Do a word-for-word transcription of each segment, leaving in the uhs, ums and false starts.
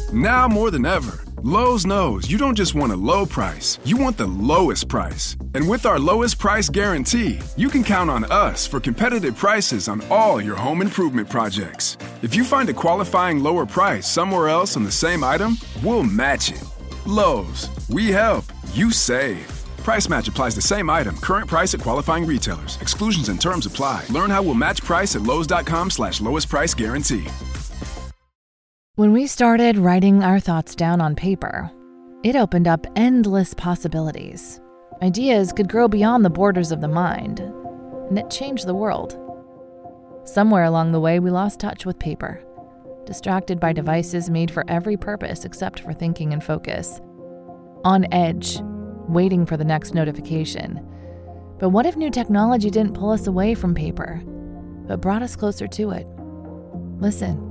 Now more than ever, Lowe's knows you don't just want a low price, you want the lowest price. And with our lowest price guarantee, you can count on us for competitive prices on all your home improvement projects. If you find a qualifying lower price somewhere else on the same item, we'll match it. Lowe's, we help, you save. Price match applies to same item. Current price at qualifying retailers. Exclusions and terms apply. Learn how we'll match price at lowes.com slash lowest price guarantee. When we started writing our thoughts down on paper, it opened up endless possibilities. Ideas could grow beyond the borders of the mind, and it changed the world. Somewhere along the way, we lost touch with paper, distracted by devices made for every purpose except for thinking and focus. On edge, waiting for the next notification. But what if new technology didn't pull us away from paper, but brought us closer to it? Listen.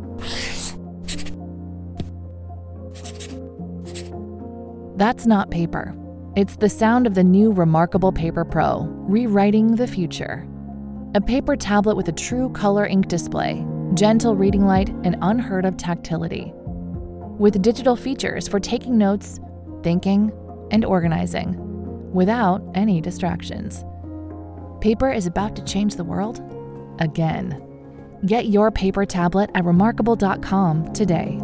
That's not paper. It's the sound of the new Remarkable Paper Pro, rewriting the future. A paper tablet with a true color ink display, gentle reading light, and unheard of tactility. With digital features for taking notes, thinking, and organizing, without any distractions. Paper is about to change the world again. Get your paper tablet at remarkable dot com today.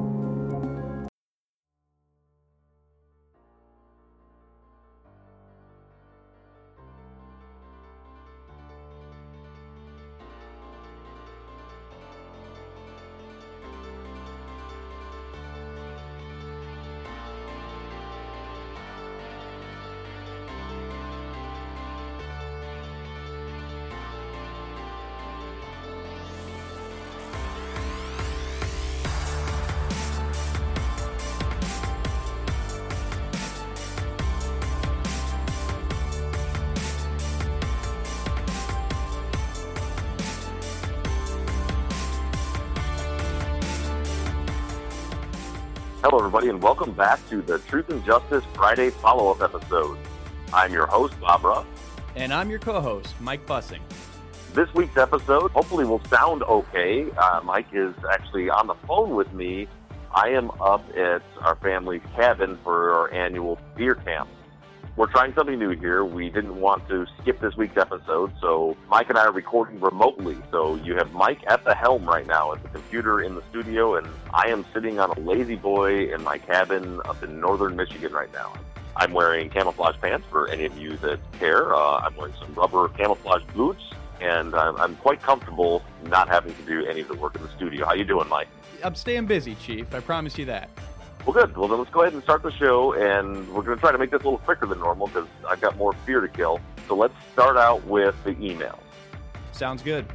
Hello, everybody, and welcome back to the Truth and Justice Friday follow-up episode. I'm your host, Bob Ruff. And I'm your co-host, Mike Bussing. This week's episode hopefully will sound okay. Uh, Mike is actually on the phone with me. I am up at our family's cabin for our annual beer camp. We're trying something new here. We didn't want to skip this week's episode, so Mike and I are recording remotely. So you have Mike at the helm right now at the computer in the studio, and I am sitting on a lazy boy in my cabin up in northern Michigan right now. I'm wearing camouflage pants for any of you that care. Uh, I'm wearing some rubber camouflage boots, and I'm, I'm quite comfortable not having to do any of the work in the studio. How you doing, Mike? I'm staying busy, Chief. I promise you that. Well, good. Well, then let's go ahead and start the show, and we're going to try to make this a little quicker than normal because I've got more beer to kill. So let's start out with the emails. Sounds good.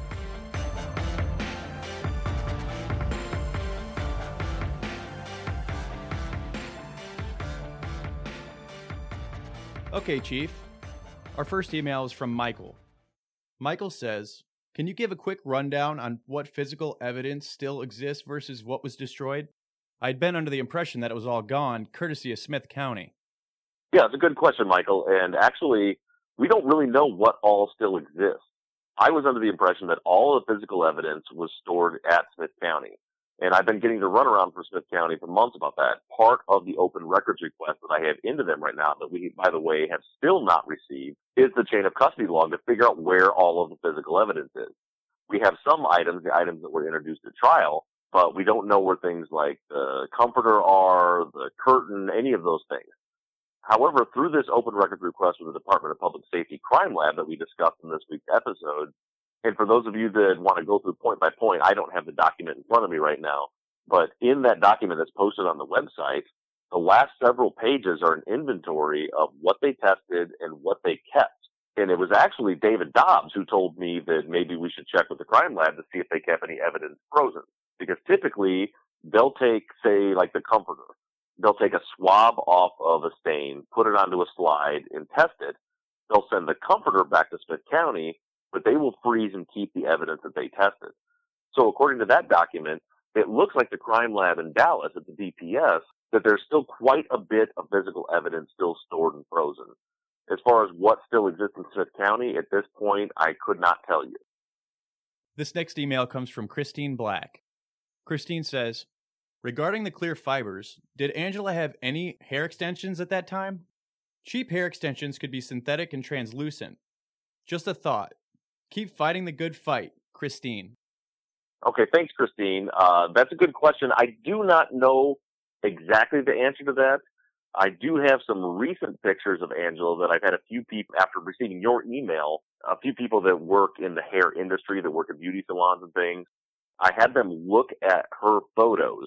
Okay, Chief. Our first email is from Michael. Michael says, can you give a quick rundown on what physical evidence still exists versus what was destroyed? I'd been under the impression that it was all gone, courtesy of Smith County. Yeah, it's a good question, Michael. And actually, we don't really know what all still exists. I was under the impression that all of the physical evidence was stored at Smith County. And I've been getting the runaround for Smith County for months about that. Part of the open records request that I have into them right now that we, by the way, have still not received is the chain of custody log to figure out where all of the physical evidence is. We have some items, the items that were introduced at trial, but we don't know where things like the comforter are, the curtain, any of those things. However, through this open records request with the Department of Public Safety Crime Lab that we discussed in this week's episode, and for those of you that want to go through point by point, I don't have the document in front of me right now, but in that document that's posted on the website, the last several pages are an inventory of what they tested and what they kept. And it was actually David Dobbs who told me that maybe we should check with the crime lab to see if they kept any evidence frozen. Because typically, they'll take, say, like the comforter. They'll take a swab off of a stain, put it onto a slide, and test it. They'll send the comforter back to Smith County, but they will freeze and keep the evidence that they tested. So according to that document, it looks like the crime lab in Dallas at the D P S, that there's still quite a bit of physical evidence still stored and frozen. As far as what still exists in Smith County, at this point, I could not tell you. This next email comes from Christine Black. Christine says, Regarding the clear fibers, did Angela have any hair extensions at that time? Cheap hair extensions could be synthetic and translucent. Just a thought. Keep fighting the good fight, Christine. Okay, thanks, Christine. Uh, that's a good question. I do not know exactly the answer to that. I do have some recent pictures of Angela that I've had a few people, after receiving your email, a few people that work in the hair industry, that work at beauty salons and things. I had them look at her photos,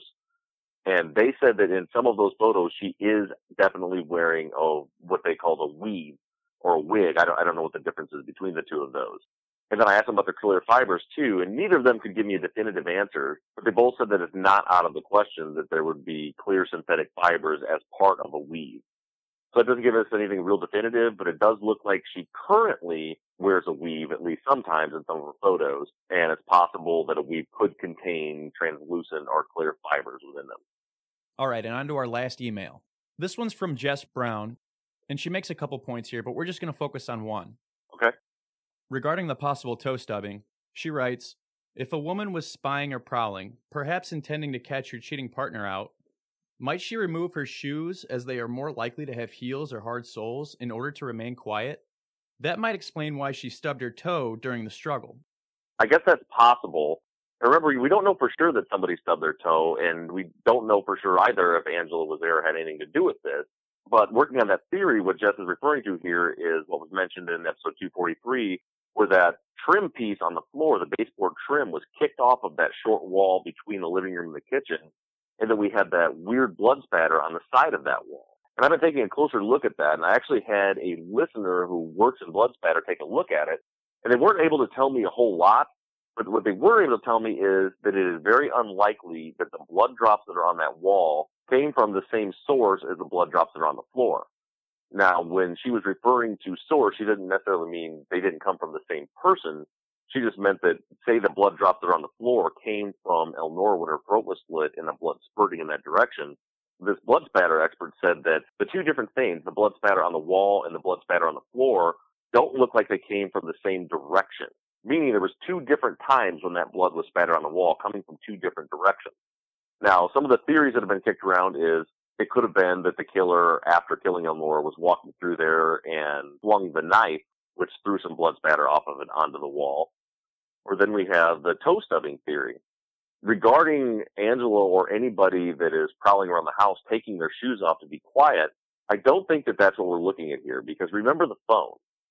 and they said that in some of those photos, she is definitely wearing oh, what they call a weave or a wig. I don't, I don't know what the difference is between the two of those. And then I asked them about the clear fibers too, and neither of them could give me a definitive answer, but they both said that it's not out of the question that there would be clear synthetic fibers as part of a weave. So it doesn't give us anything real definitive, but it does look like she currently wears a weave, at least sometimes in some of her photos, and it's possible that a weave could contain translucent or clear fibers within them. All right, and on to our last email. This one's from Jess Brown, and she makes a couple points here, but we're just going to focus on one. Okay. Regarding the possible toe stubbing, she writes, if a woman was spying or prowling, perhaps intending to catch her cheating partner out, might she remove her shoes as they are more likely to have heels or hard soles in order to remain quiet? That might explain why she stubbed her toe during the struggle. I guess that's possible. Remember, we don't know for sure that somebody stubbed their toe, and we don't know for sure either if Angela was there or had anything to do with this. But working on that theory, what Jess is referring to here is what was mentioned in episode two forty-three, where that trim piece on the floor, the baseboard trim, was kicked off of that short wall between the living room and the kitchen, and then we had that weird blood spatter on the side of that wall. And I've been taking a closer look at that, and I actually had a listener who works in blood spatter take a look at it, and they weren't able to tell me a whole lot, but what they were able to tell me is that it is very unlikely that the blood drops that are on that wall came from the same source as the blood drops that are on the floor. Now, when she was referring to source, she didn't necessarily mean they didn't come from the same person. She just meant that, say, the blood drops that are on the floor came from Elnora when her throat was slit and the blood spurting in that direction. This blood spatter expert said that the two different things, the blood spatter on the wall and the blood spatter on the floor, don't look like they came from the same direction. Meaning there was two different times when that blood was spattered on the wall coming from two different directions. Now, some of the theories that have been kicked around is it could have been that the killer, after killing Elnora, was walking through there and swung the knife, which threw some blood spatter off of it onto the wall. Or then we have the toe stubbing theory. Regarding Angela or anybody that is prowling around the house taking their shoes off to be quiet, I don't think that that's what we're looking at here, because remember the phone.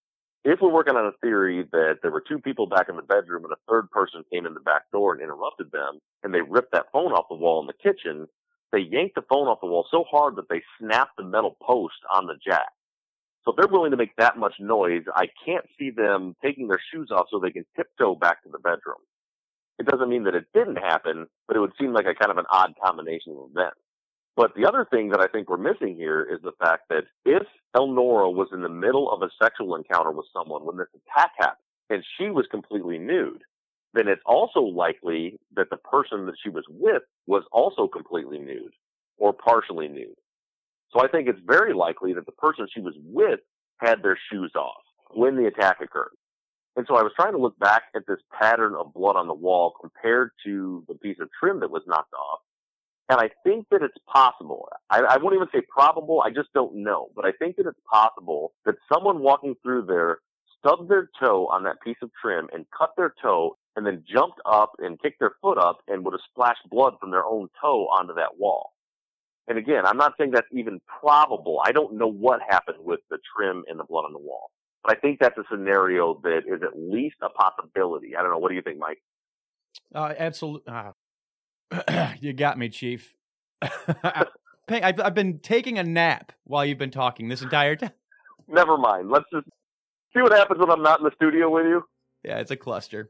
If we're working on a theory that there were two people back in the bedroom and a third person came in the back door and interrupted them, and they ripped that phone off the wall in the kitchen, they yanked the phone off the wall so hard that they snapped the metal post on the jack. So if they're willing to make that much noise, I can't see them taking their shoes off so they can tiptoe back to the bedroom. It doesn't mean that it didn't happen, but it would seem like a kind of an odd combination of events. But the other thing that I think we're missing here is the fact that if Elnora was in the middle of a sexual encounter with someone when this attack happened and she was completely nude, then it's also likely that the person that she was with was also completely nude or partially nude. So I think it's very likely that the person she was with had their shoes off when the attack occurred. And so I was trying to look back at this pattern of blood on the wall compared to the piece of trim that was knocked off. And I think that it's possible. I, I won't even say probable. I just don't know. But I think that it's possible that someone walking through there stubbed their toe on that piece of trim and cut their toe and then jumped up and kicked their foot up and would have splashed blood from their own toe onto that wall. And again, I'm not saying that's even probable. I don't know what happened with the trim and the blood on the wall. But I think that's a scenario that is at least a possibility. I don't know. What do you think, Mike? Uh, absolutely. Uh, you got me, Chief. I've, I've been taking a nap while you've been talking this entire time. Never mind. Let's just see what happens when I'm not in the studio with you. Yeah, it's a cluster.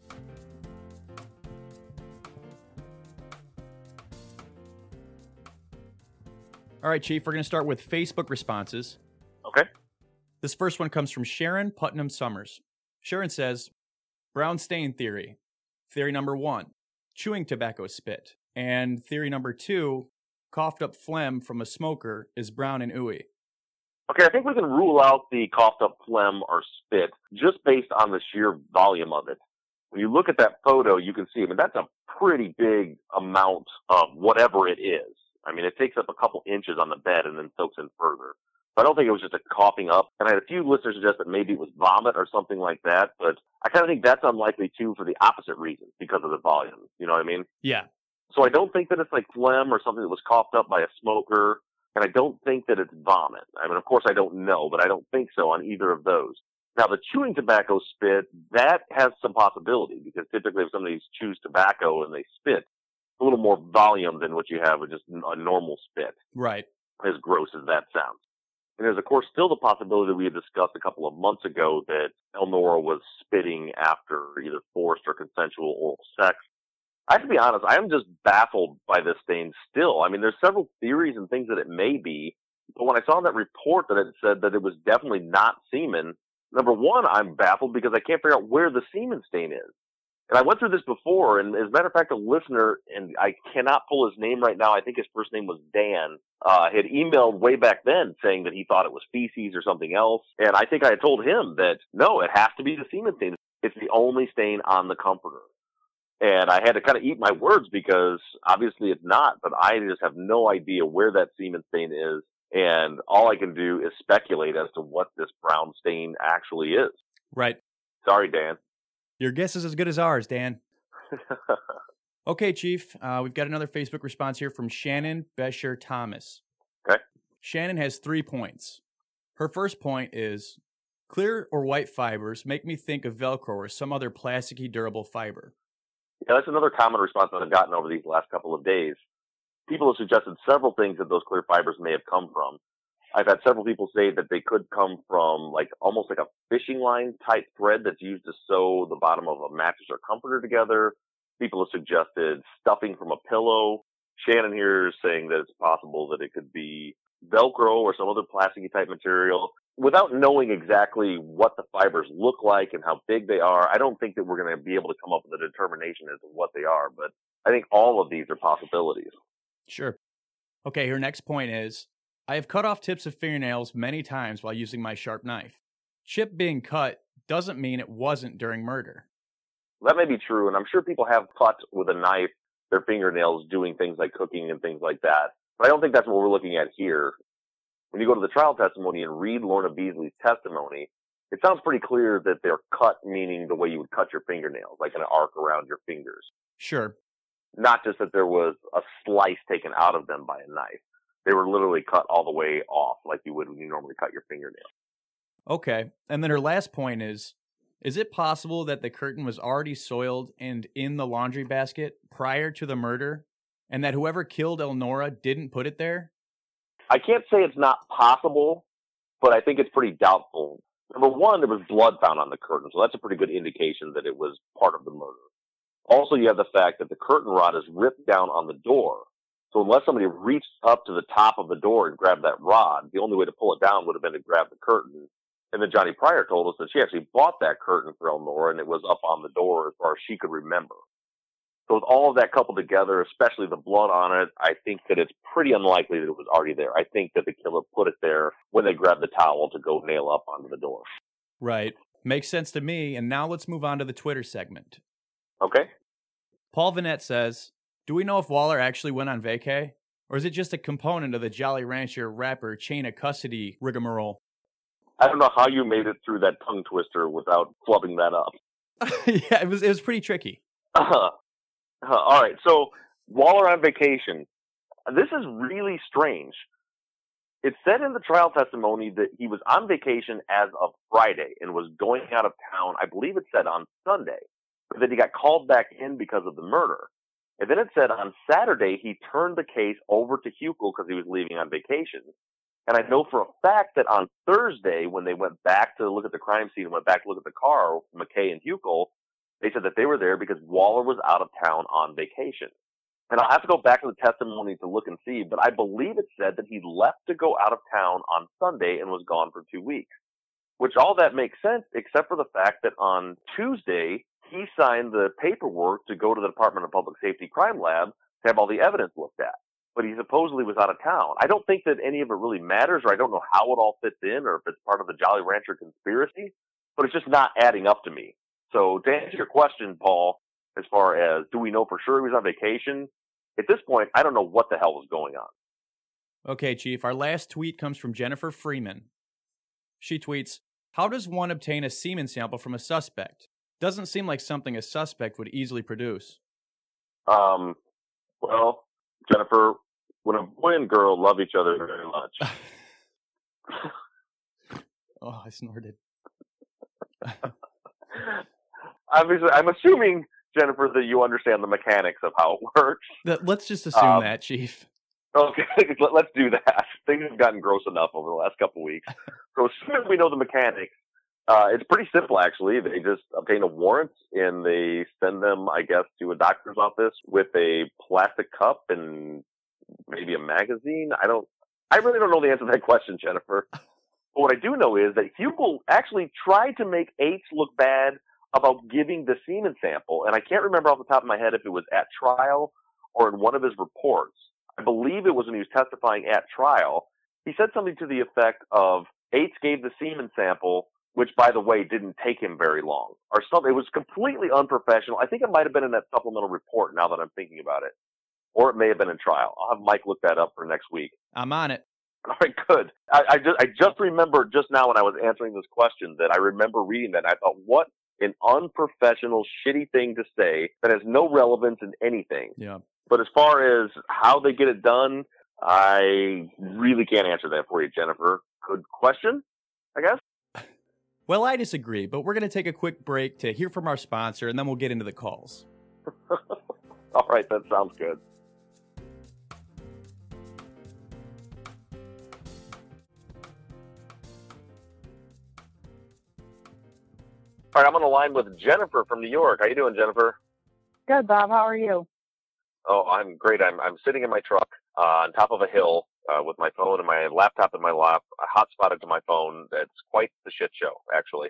All right, Chief, we're going to start with Facebook responses. Okay. This first one comes from Sharon Putnam Summers. Sharon says, brown stain theory. Theory number one, chewing tobacco spit. And theory number two, coughed up phlegm from a smoker is brown and ooey. Okay, I think we can rule out the coughed up phlegm or spit just based on the sheer volume of it. when you look at that photo, you can see, I mean, that's a pretty big amount of whatever it is. I mean, it takes up a couple inches on the bed and then soaks in further. I don't think it was just a coughing up. And I had a few listeners suggest that maybe it was vomit or something like that. But I kind of think that's unlikely, too, for the opposite reason, because of the volume. You know what I mean? Yeah. So I don't think that it's like phlegm or something that was coughed up by a smoker. And I don't think that it's vomit. I mean, of course, I don't know, but I don't think so on either of those. Now, the chewing tobacco spit, that has some possibility, because typically if somebody chews tobacco and they spit, a little more volume than what you have with just a normal spit. Right. As gross as that sounds. And there's, of course, still the possibility that we had discussed a couple of months ago that Elnora was spitting after either forced or consensual oral sex. I have to be honest, I am just baffled by this stain still. I mean, there's several theories and things that it may be, but when I saw that report that it said that it was definitely not semen, number one, I'm baffled because I can't figure out where the semen stain is. And I went through this before, and as a matter of fact, a listener, and I cannot pull his name right now, I think his first name was Dan, uh, had emailed way back then saying that he thought it was feces or something else. And I think I had told him that, no, it has to be the semen stain. It's the only stain on the comforter. And I had to kind of eat my words because obviously it's not, but I just have no idea where that semen stain is. And all I can do is speculate as to what this brown stain actually is. Right. Sorry, Dan. Your guess is as good as ours, Dan. Okay, Chief. Uh, we've got another Facebook response here from Shannon Besher Thomas. Okay. Shannon has three points. Her first point is, clear or white fibers make me think of Velcro or some other plasticky durable fiber. Yeah, that's another common response that I've gotten over these last couple of days. People have suggested several things that those clear fibers may have come from. I've had several people say that they could come from like almost like a fishing line type thread that's used to sew the bottom of a mattress or comforter together. People have suggested stuffing from a pillow. Shannon here is saying that it's possible that it could be Velcro or some other plasticky type material. Without knowing exactly what the fibers look like and how big they are, I don't think that we're going to be able to come up with a determination as to what they are. But I think all of these are possibilities. Sure. Okay, her next point is, I have cut off tips of fingernails many times while using my sharp knife. Chip being cut doesn't mean it wasn't during murder. That may be true, and I'm sure people have cut with a knife their fingernails doing things like cooking and things like that. But I don't think that's what we're looking at here. When you go to the trial testimony and read Lorna Beasley's testimony, it sounds pretty clear that they're cut, meaning the way you would cut your fingernails, like an arc around your fingers. Sure. Not just that there was a slice taken out of them by a knife. They were literally cut all the way off like you would when you normally cut your fingernail. Okay. And then her last point is, is it possible that the curtain was already soiled and in the laundry basket prior to the murder, and that whoever killed Elnora didn't put it there? I can't say it's not possible, but I think it's pretty doubtful. Number one, there was blood found on the curtain, so that's a pretty good indication that it was part of the murder. Also, you have the fact that the curtain rod is ripped down on the door. So unless somebody reached up to the top of the door and grabbed that rod, the only way to pull it down would have been to grab the curtain. And then Johnny Pryor told us that she actually bought that curtain for Elnora, and it was up on the door as far as she could remember. So with all of that coupled together, especially the blood on it, I think that it's pretty unlikely that it was already there. I think that the killer put it there when they grabbed the towel to go nail up onto the door. Right. Makes sense to me. And now let's move on to the Twitter segment. Okay. Paul Vanette says, do we know if Waller actually went on vacay? Or is it just a component of the Jolly Rancher rapper chain of custody rigmarole? I don't know how you made it through that tongue twister without flubbing that up. Yeah, it was it was pretty tricky. Uh, uh, all right, so Waller on vacation. This is really strange. It said in the trial testimony that he was on vacation as of Friday and was going out of town, I believe it said on Sunday, but that he got called back in because of the murder. And then it said on Saturday he turned the case over to Huckel because he was leaving on vacation. And I know for a fact that on Thursday, when they went back to look at the crime scene and went back to look at the car, McKay and Huckel, they said that they were there because Waller was out of town on vacation. And I'll have to go back to the testimony to look and see, but I believe it said that he left to go out of town on Sunday and was gone for two weeks. Which all that makes sense, except for the fact that on Tuesday, he signed the paperwork to go to the Department of Public Safety Crime Lab to have all the evidence looked at. But he supposedly was out of town. I don't think that any of it really matters, or I don't know how it all fits in, or if it's part of the Jolly Rancher conspiracy, but it's just not adding up to me. So to answer your question, Paul, as far as do we know for sure he was on vacation, at this point, I don't know what the hell was going on. Okay, Chief, our last tweet comes from Jennifer Freeman. She tweets, how does one obtain a semen sample from a suspect? Doesn't seem like something a suspect would easily produce. Um, well, Jennifer, when a boy and girl love each other very much. Oh, I snorted. Obviously, I'm assuming, Jennifer, that you understand the mechanics of how it works. Let's just assume um, that, Chief. Okay, let's do that. Things have gotten gross enough over the last couple of weeks. So as soon as we know the mechanics, uh, it's pretty simple, actually. They just obtain a warrant and they send them, I guess, to a doctor's office with a plastic cup and maybe a magazine. I don't, I really don't know the answer to that question, Jennifer. But what I do know is that Hugel actually tried to make Ates look bad about giving the semen sample. And I can't remember off the top of my head if it was at trial or in one of his reports. I believe it was when he was testifying at trial. He said something to the effect of Ates gave the semen sample, which, by the way, didn't take him very long, or something. It was completely unprofessional. I think it might have been in that supplemental report now that I'm thinking about it, or it may have been in trial. I'll have Mike look that up for next week. I'm on it. All right, good. I, I just I just remembered just now when I was answering this question that I remember reading that, and I thought, what an unprofessional, shitty thing to say that has no relevance in anything. Yeah. But as far as how they get it done, I really can't answer that for you, Jennifer. Good question, I guess. Well, I disagree, but we're going to take a quick break to hear from our sponsor, and then we'll get into the calls. All right, that sounds good. All right, I'm on the line with Jennifer from New York. How you doing, Jennifer? Good, Bob. How are you? Oh, I'm great. I'm I'm sitting in my truck uh, on top of a hill uh, with my phone and my laptop in my lap, hotspotted to my phone. It's quite the shit show, actually.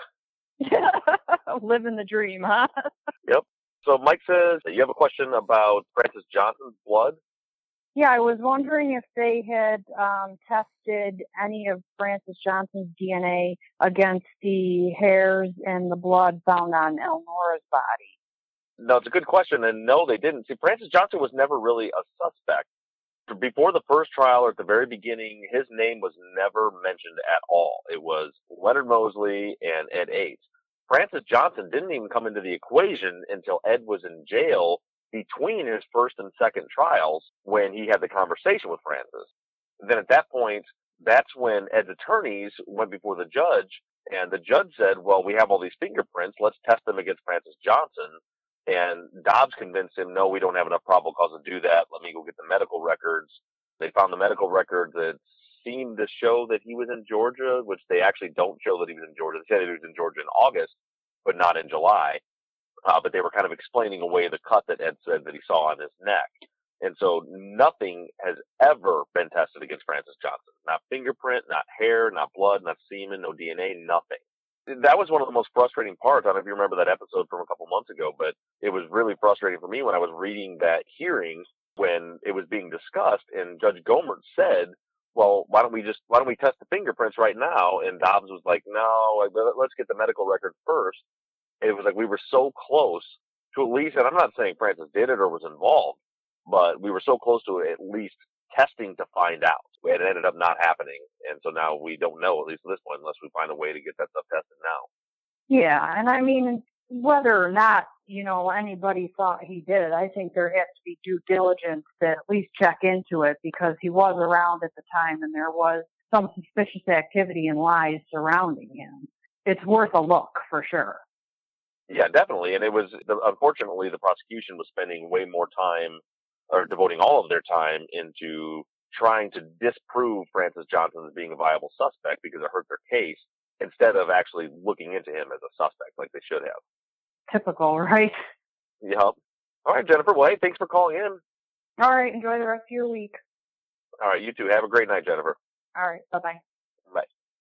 Living the dream, huh? Yep. So Mike says that you have a question about Francis Johnson's blood? Yeah, I was wondering if they had um, tested any of Francis Johnson's D N A against the hairs and the blood found on Elnora's body. No, it's a good question, and no, they didn't. See, Francis Johnson was never really a suspect. Before the first trial or at the very beginning, his name was never mentioned at all. It was Leonard Mosley and Ed Ates. Francis Johnson didn't even come into the equation until Ed was in jail between his first and second trials when he had the conversation with Francis. Then at that point, that's when Ed's attorneys went before the judge, and the judge said, well, we have all these fingerprints. Let's test them against Francis Johnson. And Dobbs convinced him, no, we don't have enough probable cause to do that. Let me go get the medical records. They found the medical records that seemed to show that he was in Georgia, which they actually don't show that he was in Georgia. They said he was in Georgia in August, but not in July. Uh, but they were kind of explaining away the cut that Ed said that he saw on his neck. And so nothing has ever been tested against Francis Johnson. Not fingerprint, not hair, not blood, not semen, no D N A, nothing. That was one of the most frustrating parts. I don't know if you remember that episode from a couple months ago, but it was really frustrating for me when I was reading that hearing when it was being discussed, and Judge Gomert said, well, why don't we just, why don't we test the fingerprints right now? And Dobbs was like, no, let's get the medical record first. And it was like, we were so close to at least, and I'm not saying Francis did it or was involved, but we were so close to at least testing to find out. And it ended up not happening. And so now we don't know, at least at this point, unless we find a way to get that stuff tested now. Yeah. And I mean, whether or not, you know, anybody thought he did it, I think there has to be due diligence to at least check into it because he was around at the time and there was some suspicious activity and lies surrounding him. It's worth a look for sure. Yeah, definitely. And it was, unfortunately, the prosecution was spending way more time or devoting all of their time into trying to disprove Francis Johnson as being a viable suspect because it hurt their case instead of actually looking into him as a suspect like they should have. Typical, right? Yep. All right, Jennifer. Well, hey, thanks for calling in. All right. Enjoy the rest of your week. All right. You too. Have a great night, Jennifer. All right. Bye-bye. Bye.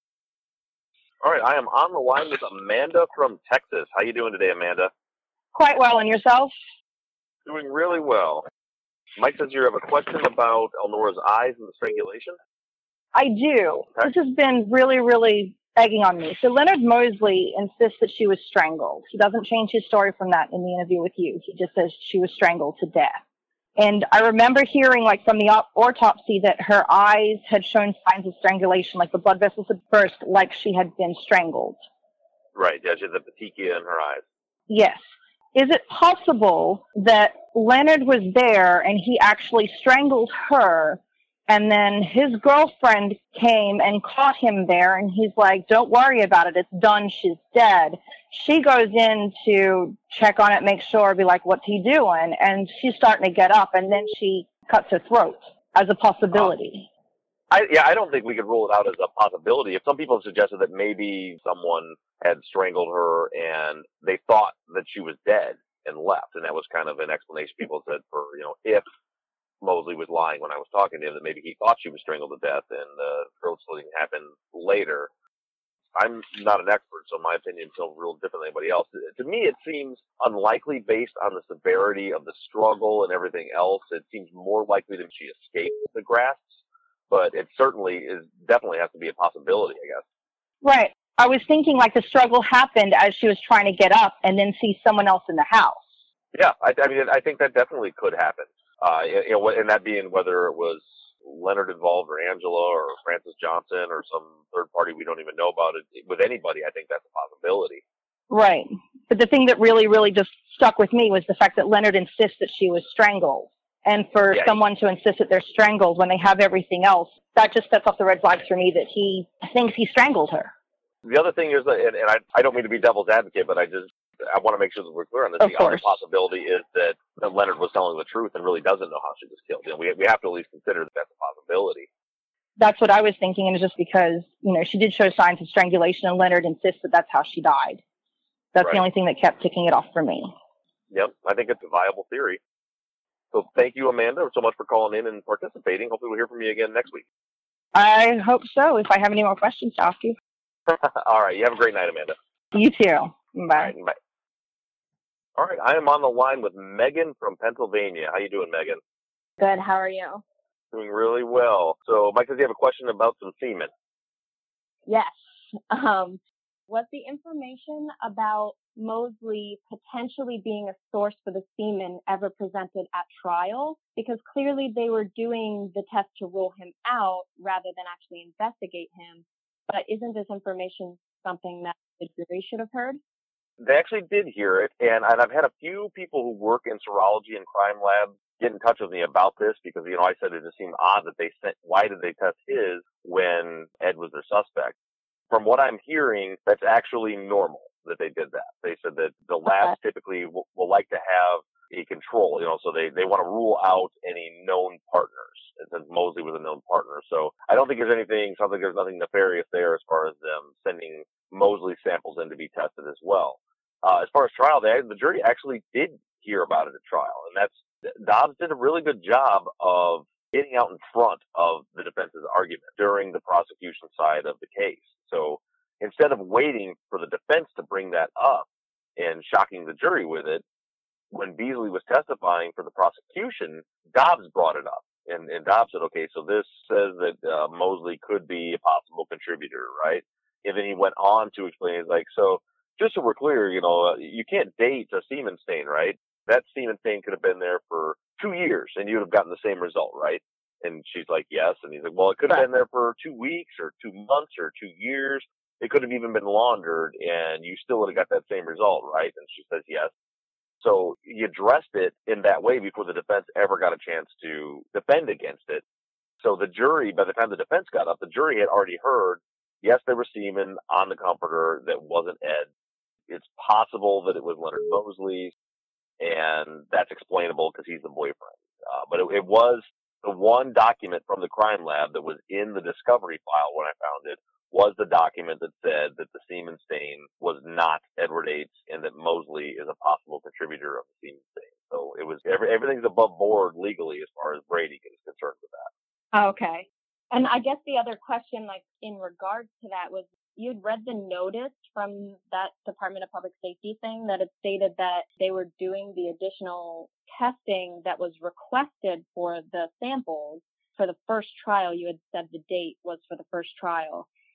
All right. I am on the line with Amanda from Texas. How you doing today, Amanda? Quite well. And yourself? Doing really well. Mike says you have a question about Elnora's eyes and the strangulation? I do. Okay. This has been really, really egging on me. So Leonard Mosley insists that she was strangled. He doesn't change his story from that in the interview with you. He just says she was strangled to death. And I remember hearing, like, from the autopsy that her eyes had shown signs of strangulation, like the blood vessels had burst, like she had been strangled. Right, yeah, she had the petechia in her eyes. Yes. Is it possible that Leonard was there and he actually strangled her, and then his girlfriend came and caught him there, and he's like, don't worry about it, it's done, she's dead. She goes in to check on it, make sure, be like, what's he doing? And she's starting to get up, and then she cuts her throat as a possibility. Um, I, yeah, I don't think we could rule it out as a possibility. If some people have suggested that maybe someone had strangled her and they thought that she was dead and left, and that was kind of an explanation people said for, you know, if Mosley was lying when I was talking to him, that maybe he thought she was strangled to death and the throat slitting happened later. I'm not an expert, so my opinion is real different than anybody else. To me, it seems unlikely based on the severity of the struggle and everything else. It seems more likely that she escaped the grasps, but it certainly is definitely has to be a possibility, I guess. Right. I was thinking like the struggle happened as she was trying to get up and then see someone else in the house. Yeah, I, I mean, I think that definitely could happen. Uh, you know, and that being whether it was Leonard involved or Angela or Francis Johnson or some third party we don't even know about it. With anybody, I think that's a possibility. Right. But the thing that really, really just stuck with me was the fact that Leonard insists that she was strangled. And for yeah, someone he, to insist that they're strangled when they have everything else, that just sets off the red flags for me that he thinks he strangled her. The other thing is, that, and, and I, I don't mean to be devil's advocate, but I just I want to make sure that we're clear on this. Of the course. other possibility is that, that Leonard was telling the truth and really doesn't know how she was killed. You know, we we have to at least consider that that's a possibility. That's what I was thinking, and it's just because, you know, she did show signs of strangulation, and Leonard insists that that's how she died. That's right. The only thing that kept ticking it off for me. Yep, I think it's a viable theory. So thank you, Amanda, so much for calling in and participating. Hopefully we'll hear from you again next week. I hope so, if I have any more questions to ask you. All right, you have a great night, Amanda. You too. Bye. All right, bye. All right, I am on the line with Megan from Pennsylvania. How you doing, Megan? Good, how are you? Doing really well. So, Mike, does you have a question about some semen? Yes. Um, was the information about Mosley potentially being a source for the semen ever presented at trial? Because clearly they were doing the test to rule him out rather than actually investigate him. But isn't this information something that the jury should have heard? They actually did hear it, and, and I've had a few people who work in serology and crime labs get in touch with me about this because, you know, I said it just seemed odd that they sent, why did they test his when Ed was their suspect? From what I'm hearing, that's actually normal that they did that. They said that the labs okay. typically will, will like to have a control, you know, so they, they want to rule out any known partners. And since Mosley was a known partner. So I don't think there's anything, sounds like there's nothing nefarious there as far as them sending Mosley samples in to be tested as well. Uh, as far as trial, they, the jury actually did hear about it at trial. And that's, Dobbs did a really good job of getting out in front of the defense's argument during the prosecution side of the case. So instead of waiting for the defense to bring that up and shocking the jury with it, when Beasley was testifying for the prosecution, Dobbs brought it up. And, and Dobbs said, okay, so this says that uh, Mosley could be a possible contributor, right? And then he went on to explain, he's like, so just so we're clear, you know, uh, you can't date a semen stain, right? That semen stain could have been there for two years and you'd have gotten the same result, right? And she's like, yes. And he's like, well, it could have been there for two weeks or two months or two years. It could have even been laundered and you still would have got that same result, right? And she says, yes. So you addressed it in that way before the defense ever got a chance to defend against it. So the jury, by the time the defense got up, the jury had already heard, yes, there was semen on the comforter that wasn't Ed. It's possible that it was Leonard Mosley, and that's explainable because he's the boyfriend. Uh, but it, it was the one document from the crime lab that was in the discovery file when I found it was the document that said that the semen stain was not Edward Yates and that Mosley is a possible contributor of the semen stain. So it was every, everything's above board legally as far as Brady is concerned with that. Okay. And I guess the other question, like in regards to that, was you'd read the notice from that Department of Public Safety thing that it stated that they were doing the additional testing that was requested for the samples for the first trial. You had said the date was for the first trial.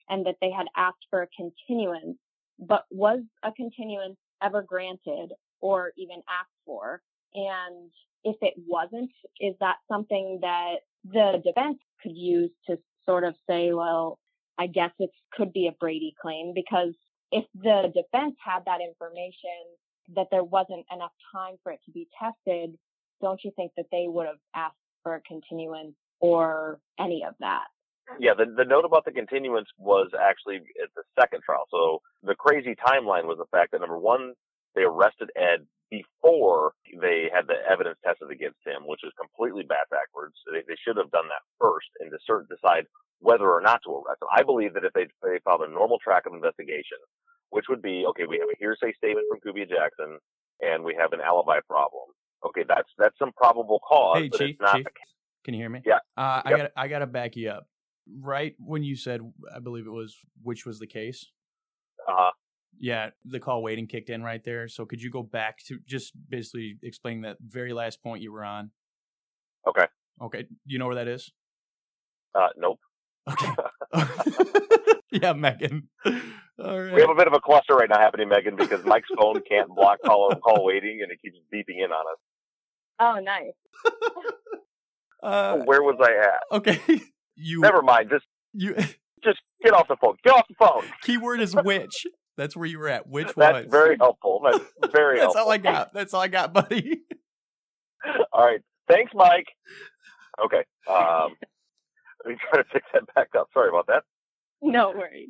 and that they had asked for a continuance. But was a continuance ever granted or even asked for? And if it wasn't, is that something that the defense could use to sort of say, well, I guess it could be a Brady claim? Because if the defense had that information that there wasn't enough time for it to be tested, don't you think that they would have asked for a continuance or any of that? Yeah, the, the note about the continuance was actually at the second trial. So the crazy timeline was the fact that, number one, they arrested Ed before they had the evidence tested against him, which is completely bat backwards. They, they should have done that first and to cert, decide whether or not to arrest him. I believe that if they, they followed a normal track of investigation, which would be, okay, we have a hearsay statement from Kubia Jackson, and we have an alibi problem. Okay, that's that's some probable cause. Hey, but Chief, it's not Chief, can you hear me? Yeah. Uh, I Yep. got I got to back you up. Right when you said, I believe it was, which was the case? Uh, Yeah, the call waiting kicked in right there. So could you go back to just basically explain that very last point you were on? okay. Okay, do you know where that is? Uh, nope. Okay. Yeah, Megan. All right. We have a bit of a cluster right now happening, Megan, because Mike's phone can't block call call waiting, and it keeps beeping in on us. Oh, nice. Uh, Where was I at? okay. You Never mind. Just you just get off the phone. Get off the phone. keyword is which. That's where you were at. Which That's was. very helpful. That's very That's helpful. all I got. That's all I got, buddy. All right. Thanks, Mike. Okay. Um, let me try to fix that back up. Sorry about that. No worries.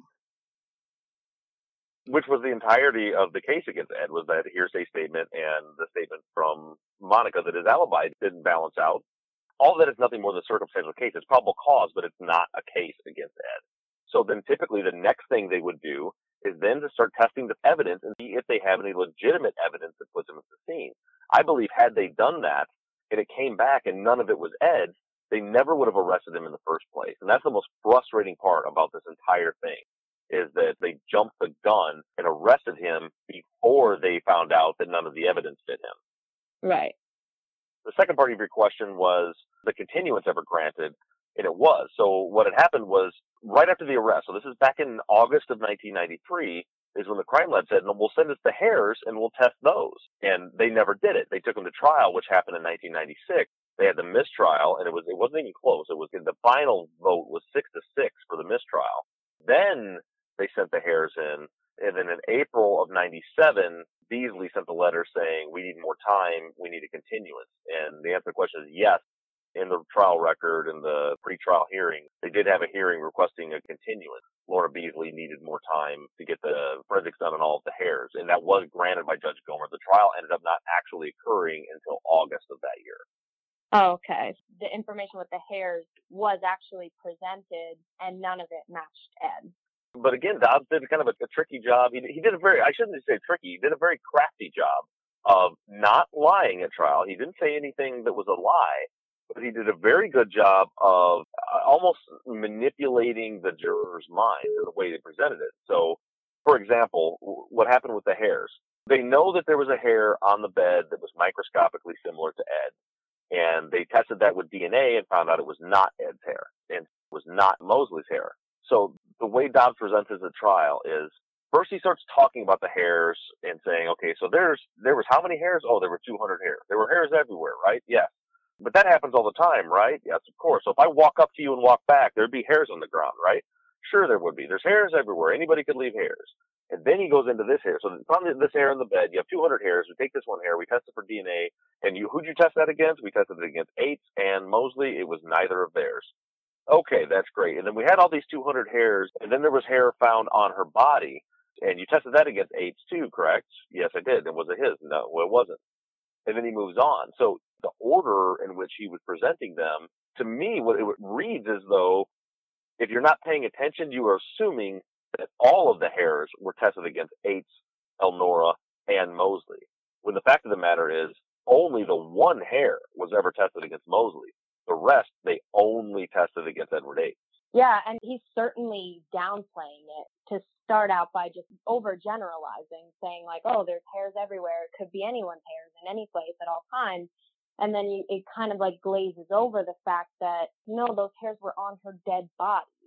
Which was the entirety of the case against Ed, was that hearsay statement and the statement from Monica that his alibi didn't balance out. All that is nothing more than a circumstantial case. It's probable cause, but it's not a case against Ed. So then typically the next thing they would do is then to start testing the evidence and see if they have any legitimate evidence that puts him at the scene. I believe had they done that and it came back and none of it was Ed's, they never would have arrested him in the first place. And that's the most frustrating part about this entire thing, is that they jumped the gun and arrested him before they found out that none of the evidence fit him. Right. The second part of your question was the continuance ever granted, and it was. So what had happened was right after the arrest, so this is back in August of nineteen ninety-three, is when the crime lab said, no, we'll send us the hairs and we'll test those. And they never did it. They took them to trial, which happened in nineteen ninety-six. They had the mistrial, and it was it wasn't even close. It was the final vote was six to six for the mistrial. Then they sent the hairs in, and then in April of ninety-seven, Beasley sent a letter saying, we need more time, we need a continuance. And the answer to the question is yes. In the trial record and the pre-trial hearing, they did have a hearing requesting a continuance. Laura Beasley needed more time to get the forensics done on all of the hairs, and that was granted by Judge Gomer. The trial ended up not actually occurring until August of that year. Oh, okay. The information with the hairs was actually presented, and none of it matched Ed. But again, Dobbs did kind of a, a tricky job. He, he did a very, I shouldn't say tricky, he did a very crafty job of not lying at trial. He didn't say anything that was a lie, but he did a very good job of uh, almost manipulating the juror's mind in the way they presented it. So, for example, w- what happened with the hairs? They know that there was a hair on the bed that was microscopically similar to Ed, and they tested that with D N A and found out it was not Ed's hair and it was not Mosley's hair. So the way Dobbs presents his trial is, first he starts talking about the hairs and saying, okay, so there's there was how many hairs? Oh, there were two hundred hairs. There were hairs everywhere, right? Yes. But that happens all the time, right? Yes, of course. So if I walk up to you and walk back, there'd be hairs on the ground, right? Sure, there would be. There's hairs everywhere. Anybody could leave hairs. And then he goes into this hair. So it's on this hair in the bed. You have two hundred hairs. We take this one hair. We test it for D N A. And you, who'd you test that against? We tested it against Ates and Mosley. It was neither of theirs. Okay, that's great. And then we had all these two hundred hairs, and then there was hair found on her body. And you tested that against Ates too, correct? Yes, I did. And was it his? No, well, it wasn't. And then he moves on. So the order in which he was presenting them, to me, what it reads as though if you're not paying attention, you are assuming that all of the hairs were tested against Ates, Elnora, and Mosley. When the fact of the matter is, only the one hair was ever tested against Mosley. The rest, they only tested against Edward Ates. Yeah, and he's certainly downplaying it to start out by just overgeneralizing, saying like, oh, there's hairs everywhere. It could be anyone's hairs in any place at all times. And then you, it kind of like glazes over the fact that, no, those hairs were on her dead body.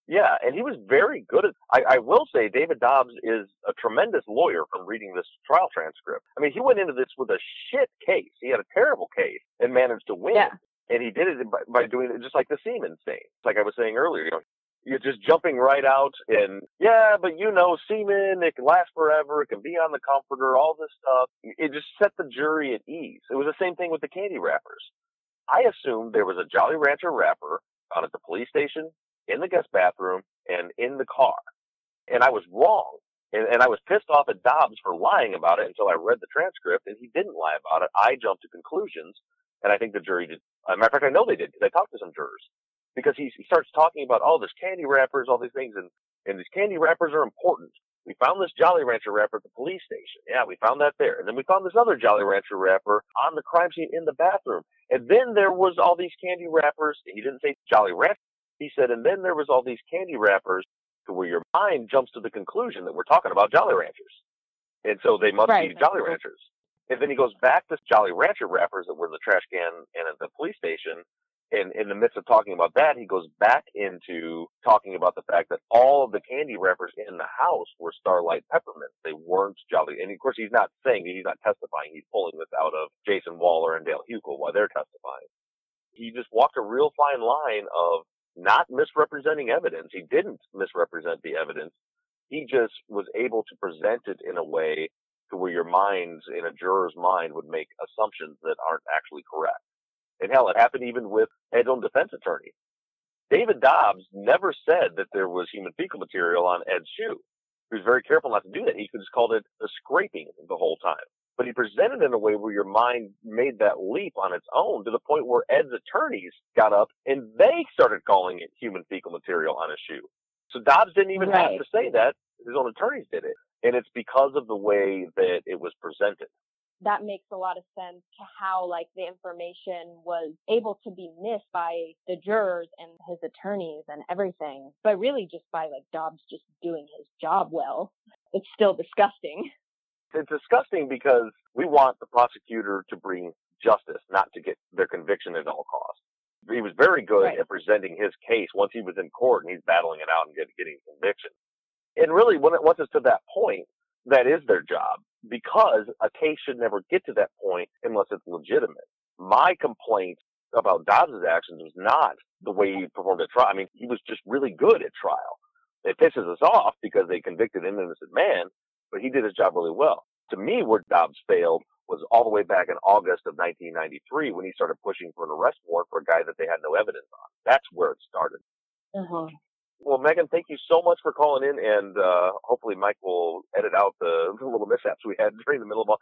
Yeah, and he was very good at, I, I will say David Dobbs is a tremendous lawyer from reading this trial transcript. I mean, he went into this with a shit case. He had a terrible case and managed to win. Yeah. And he did it by, by doing it just like the Seaman thing. Like I was saying earlier, you know, you're just jumping right out and, yeah, but you know, semen, it can last forever. It can be on the comforter, all this stuff. It just set the jury at ease. It was the same thing with the candy wrappers. I assumed there was a Jolly Rancher wrapper out at the police station, in the guest bathroom, and in the car. And I was wrong. And, and I was pissed off at Dobbs for lying about it until I read the transcript, and he didn't lie about it. I jumped to conclusions, and I think the jury did. As a matter of fact, I know they did, because I talked to some jurors. Because he, he starts talking about, oh, there's candy wrappers, all these things, and, and these candy wrappers are important. We found this Jolly Rancher wrapper at the police station. Yeah, we found that there. And then we found this other Jolly Rancher wrapper on the crime scene in the bathroom. And then there was all these candy wrappers. He didn't say Jolly Rancher. He said, and then there was all these candy wrappers to where your mind jumps to the conclusion that we're talking about Jolly Ranchers. And so they must right. be Jolly Ranchers. And then he goes back to Jolly Rancher wrappers that were in the trash can and at the police station. And in the midst of talking about that, he goes back into talking about the fact that all of the candy wrappers in the house were Starlight Peppermints. They weren't Jolly. And of course, he's not saying, he's not testifying. He's pulling this out of Jason Waller and Dale Huckel while they're testifying. He just walked a real fine line of not misrepresenting evidence. He didn't misrepresent the evidence. He just was able to present it in a way to where your minds, in a juror's mind, would make assumptions that aren't actually correct. And hell, it happened even with Ed's own defense attorney. David Dobbs never said that there was human fecal material on Ed's shoe. He was very careful not to do that. He could just called it a scraping the whole time. But he presented it in a way where your mind made that leap on its own to the point where Ed's attorneys got up and they started calling it human fecal material on his shoe. So Dobbs didn't even right. have to say that. His own attorneys did it. And it's because of the way that it was presented. That makes a lot of sense to how, like, the information was able to be missed by the jurors and his attorneys and everything, but really just by, like, Dobbs just doing his job well. It's still disgusting. It's disgusting because we want the prosecutor to bring justice, not to get their conviction at all costs. He was very good right. at presenting his case once he was in court and he's battling it out and get, getting conviction. And really, when it, once it's to that point, that is their job, because a case should never get to that point unless it's legitimate. My complaint about Dobbs' actions was not the way he performed at trial. I mean, he was just really good at trial. It pisses us off because they convicted an innocent man, but he did his job really well. To me, where Dobbs failed was all the way back in August of nineteen ninety-three when he started pushing for an arrest warrant for a guy that they had no evidence on. That's where it started. Uh-huh. Well, Megan, thank you so much for calling in, and uh, hopefully Mike will edit out the, the little mishaps we had during the middle of all.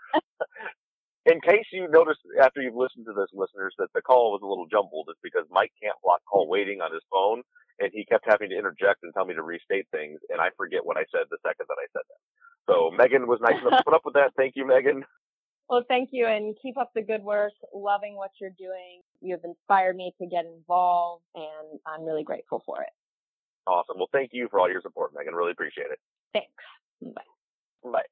In case you noticed after you've listened to this, listeners, that the call was a little jumbled, it's because Mike can't block call waiting on his phone, and he kept having to interject and tell me to restate things, and I forget what I said the second that I said that. So Megan was nice enough to put up with that. Thank you, Megan. Well, thank you, and keep up the good work. Loving what you're doing. You've inspired me to get involved, and I'm really grateful for it. Awesome. Well, thank you for all your support, Megan. Really appreciate it. Thanks. Bye. Bye.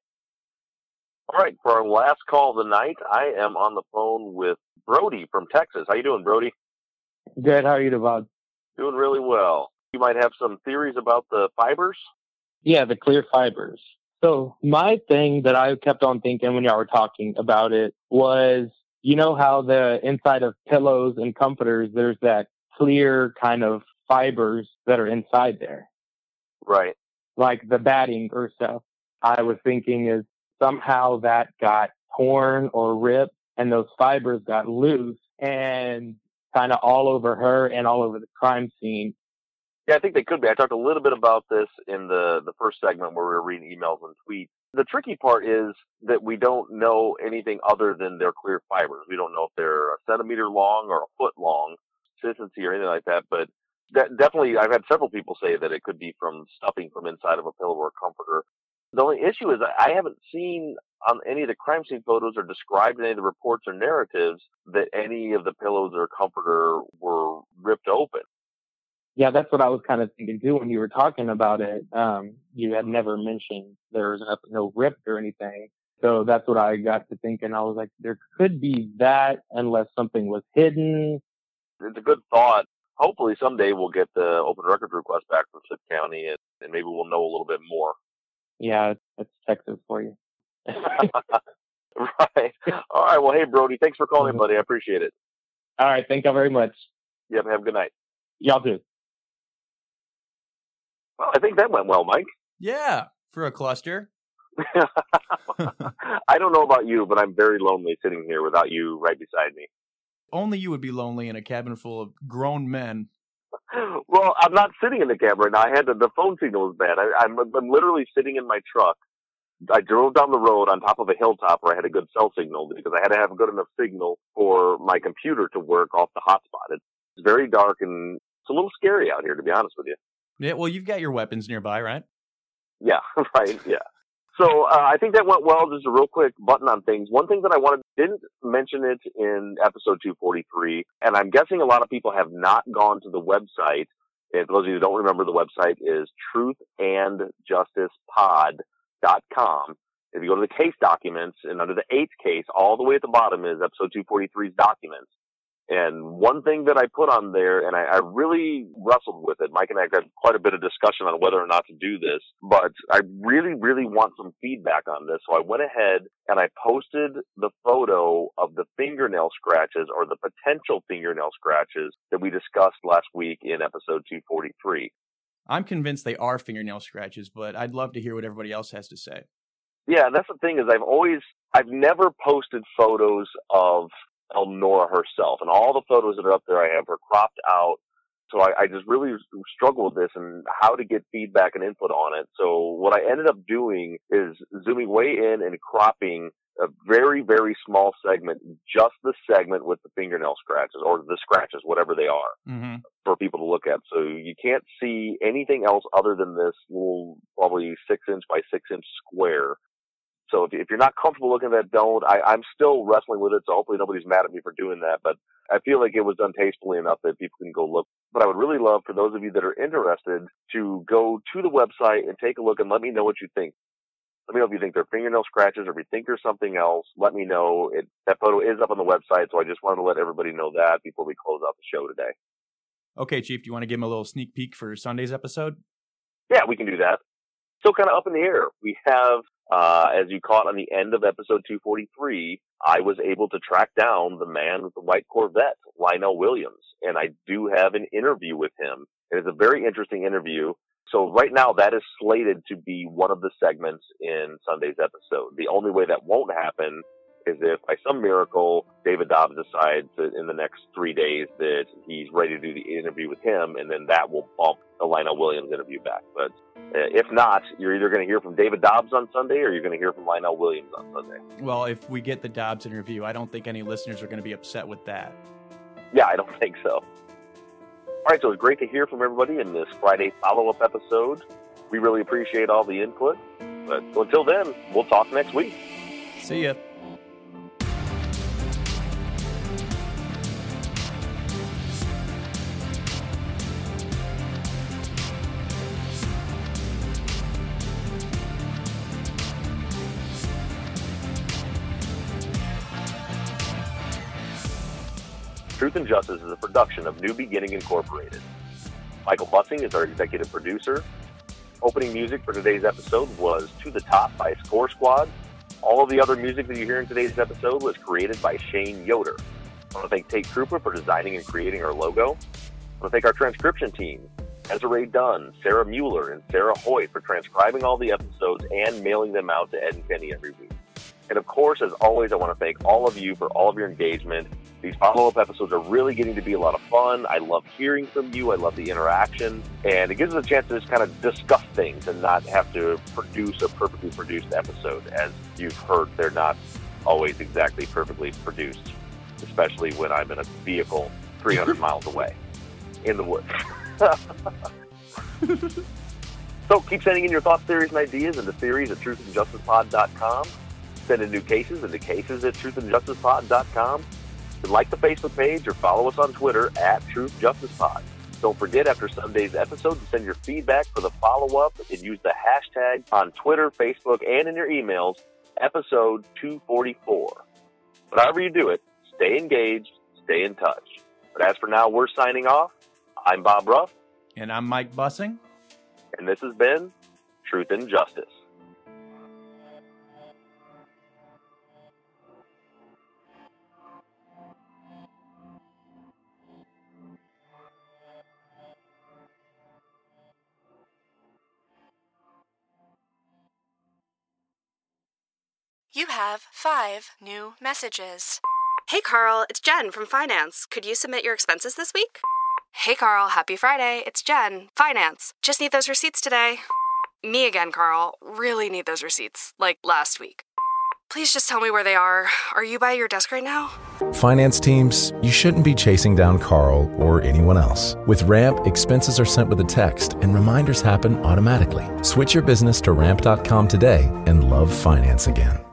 All right. For our last call of the night, I am on the phone with Brody from Texas. How you doing, Brody? Good. How are you, Devon? Doing really well. You might have some theories about the fibers? Yeah, the clear fibers. So my thing that I kept on thinking when y'all were talking about it was, you know how the inside of pillows and comforters, there's that clear kind of fibers that are inside there. Right. Like the batting or stuff. I was thinking is somehow that got torn or ripped and those fibers got loose and kind of all over her and all over the crime scene. Yeah, I think they could be. I talked a little bit about this in the, the first segment where we were reading emails and tweets. The tricky part is that we don't know anything other than their clear fibers. We don't know if they're a centimeter long or a foot long, consistency or anything like that. But that, definitely, I've had several people say that it could be from stuffing from inside of a pillow or a comforter. The only issue is I haven't seen on any of the crime scene photos or described in any of the reports or narratives that any of the pillows or comforter were ripped open. Yeah, that's what I was kind of thinking too when you were talking about it. Um, you had never mentioned there was no, no ripped or anything. So that's what I got to thinking. I was like, there could be that unless something was hidden. It's a good thought. hopefully someday we'll get the open records request back from Smith County, and, and maybe we'll know a little bit more. Yeah, that's Texas for you. Right. All right. Well, hey, Brody, thanks for calling, buddy. I appreciate it. All right. Thank you very much. Yep. Have a good night. Y'all too. Well, I think that went well, Mike. Yeah, for a cluster. I don't know about you, but I'm very lonely sitting here without you right beside me. Only you would be lonely in a cabin full of grown men. Well, I'm not sitting in the cab right now. I had to, the phone signal was bad. I, I'm, I'm literally sitting in my truck. I drove down the road on top of a hilltop where I had a good cell signal because I had to have a good enough signal for my computer to work off the hotspot. It's very dark and it's a little scary out here, to be honest with you. Yeah, well, you've got your weapons nearby, right? Yeah, right, yeah. So uh, I think that went well. Just a real quick button on things. One thing that I wanted, didn't mention it in episode two forty-three, and I'm guessing a lot of people have not gone to the website. And for those of you who don't remember, the website is truth and justice pod dot com. If you go to the case documents, and under the eighth case, all the way at the bottom is episode two forty-three's documents. And one thing that I put on there, and I, I really wrestled with it, Mike and I had quite a bit of discussion on whether or not to do this, but I really, really want some feedback on this. So I went ahead and I posted the photo of the fingernail scratches, or the potential fingernail scratches, that we discussed last week in episode two forty-three. I'm convinced they are fingernail scratches, but I'd love to hear what everybody else has to say. Yeah, that's the thing is I've always, I've never posted photos of Elnora herself, and all the photos that are up there I have her cropped out. So I, I just really struggle with this and how to get feedback and input on it. So what I ended up doing is zooming way in and cropping a very, very small segment, just the segment with the fingernail scratches, or the scratches, whatever they are, mm-hmm. for people to look at. So you can't see anything else other than this little, probably six inch by six inch square. So if, if you're not comfortable looking at that, don't. I, I'm still wrestling with it, so hopefully nobody's mad at me for doing that. But I feel like it was done tastefully enough that people can go look. But I would really love for those of you that are interested to go to the website and take a look and let me know what you think. Let me know if you think they're fingernail scratches or if you think there's something else. Let me know. It, that photo is up on the website, so I just wanted to let everybody know that before we close out the show today. Okay, Chief, do you want to give him a little sneak peek for Sunday's episode? Yeah, we can do that. Still kind of up in the air. We have, uh, as you caught on the end of episode two forty-three, I was able to track down the man with the white Corvette, Lionel Williams, and I do have an interview with him. It is a very interesting interview. So right now that is slated to be one of the segments in Sunday's episode. The only way that won't happen is if by some miracle David Dobbs decides that in the next three days that he's ready to do the interview with him, and then that will bump the Lionel Williams interview back. But uh, if not, you're either going to hear from David Dobbs on Sunday or you're going to hear from Lionel Williams on Sunday. Well, if we get the Dobbs interview, I don't think any listeners are going to be upset with that. Yeah, I don't think so. All right, so it's great to hear from everybody in this Friday follow-up episode. We really appreciate all the input. But until then, we'll talk next week. See ya. Truth and Justice is a production of New Beginning Incorporated. Michael Bussing is our executive producer. Opening music for today's episode was To the Top by Score Squad. All of the other music that you hear in today's episode was created by Shane Yoder. I want to thank Tate Krupa for designing and creating our logo. I want to thank our transcription team, Desiree Dunn, Sarah Mueller, and Sarah Hoyt for transcribing all the episodes and mailing them out to Ed and Kenny every week. And of course, as always, I want to thank all of you for all of your engagement. These follow-up episodes are really getting to be a lot of fun. I love hearing from you. I love the interaction. And it gives us a chance to just kind of discuss things and not have to produce a perfectly produced episode. As you've heard, they're not always exactly perfectly produced, especially when I'm in a vehicle three hundred miles away in the woods. So keep sending in your thoughts, theories, and ideas into theories at truth and justice pod dot com. Send in new cases into cases at truth and justice pod dot com. And like the Facebook page or follow us on Twitter at Truth Justice Pod. Don't forget, after Sunday's episode, to send your feedback for the follow-up and use the hashtag on Twitter, Facebook, and in your emails, episode two forty-four. But however you do it, stay engaged, stay in touch. But as for now, we're signing off. I'm Bob Ruff. And I'm Mike Bussing. And this has been Truth and Justice. You have five new messages. Hey Carl, it's Jen from Finance. Could you submit your expenses this week? Hey Carl, happy Friday. It's Jen, Finance. Just need those receipts today. Me again, Carl. Really need those receipts, like last week. Please just tell me where they are. Are you by your desk right now? Finance teams, you shouldn't be chasing down Carl or anyone else. With Ramp, expenses are sent with a text and reminders happen automatically. Switch your business to ramp dot com today and love finance again.